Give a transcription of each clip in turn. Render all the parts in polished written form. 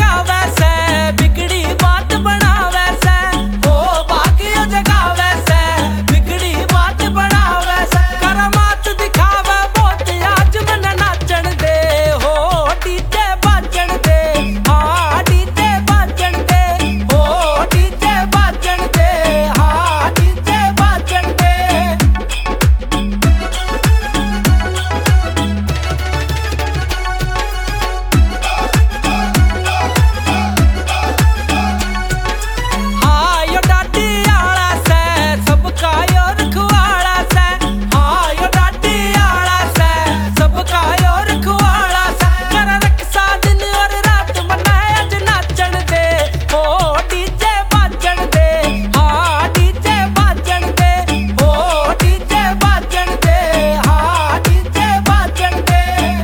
जगावे से, बिगड़ी बात बनावे से, ओ भाग्य जगावे से, बिगड़ी बात बनावे से, करामात दिखावे बहुत आज मन नाचन दे, हो डीजे बाजन दे, हाँ डीजे बाजन दे, हो डीजे बाजन दे, हाँ डीजे बाजन दे। हाँ यो डाटी आला से, सबका यो रखवाला से, हाँ यो डाटी आला से, सबका यो रखवाला से, कर रक्षा दिन और रात मनाए आज नाचन दे, हो डीजे बाजन दे, हाँ डीजे बाजन दे, हो डीजे बाजन दे, हाँ डीजे बाजन दे।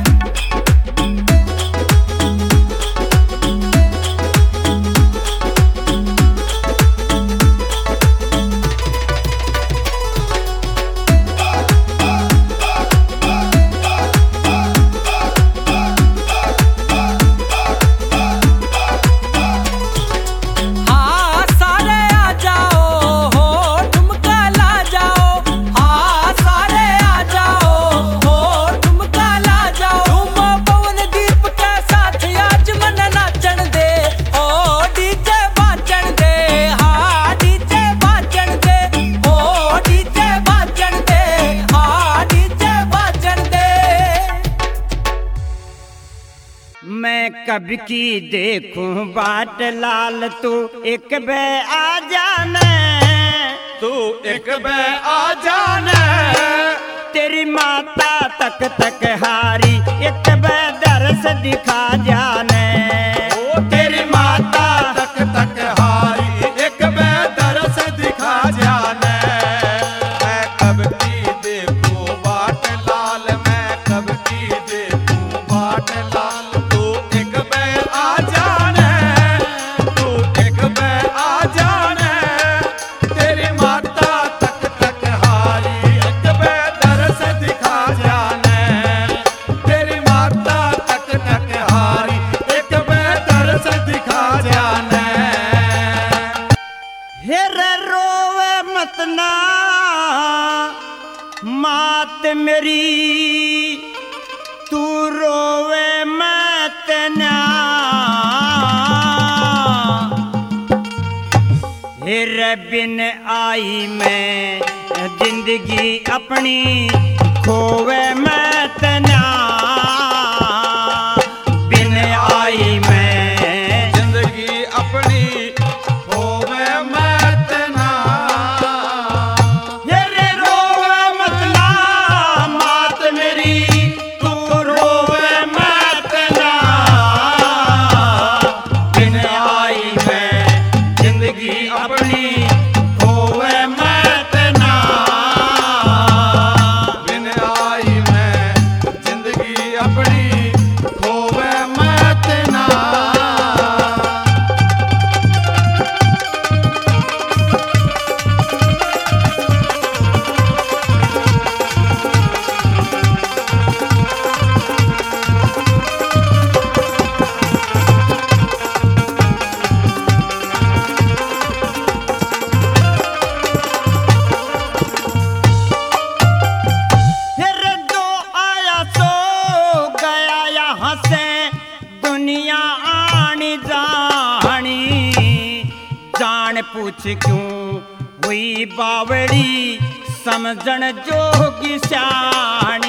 हाँ सारे आ जाओ, हो ठुमका ला जाओ, हाँ सारे आ जाओ, हो ठुमका ला जाओ, झूमो पवन दीप के साथ आज मन नाचन दे, हो डीजे बाजन दे, हाँ डीजे बाजन दे, हो डीजे बाजन दे, हाँ डीजे बाजन दे। मैं कब की देखूं बाट लाल, तू एक बे आ जाने, तू एक बे आ जाने, तेरी माता तक तक हारी एक बे दर्श दिखा जाने, ओ तेरी माता तक तक हारी एक बे दरस दिखा जाने। मैं कब की देखूं बाट लाल, मैं कब की देखूं बाट लाल, तू एक बे आ जाने, तू एक बे आ जाने, तेरी माता तक तक हारी एक बे दरस दिखा जाने, तेरी माता तक तक हारी एक बे दरस दिखा जाने। हेरे रोवे मत ना मात मेरी, तू रोवे मत ना, हेरे बिन आई मैं जिंदगी अपनी खोवे मत ना, बिन आई मैं जिंदगी अपनी होवे मत ना, हेरे रोवे मत ना मात मेरी, तू रोवे मत ना, बिन आई मैं जिंदगी अपनी होवे मत ना, बिन आई मैं जिंदगी अपनी होवे मत ना। फिर दो आया सो गया यहाँ से दुनिया आनी जानी, जान पूछ क्यों हुई बावड़ी समझण जोगी स्याणी।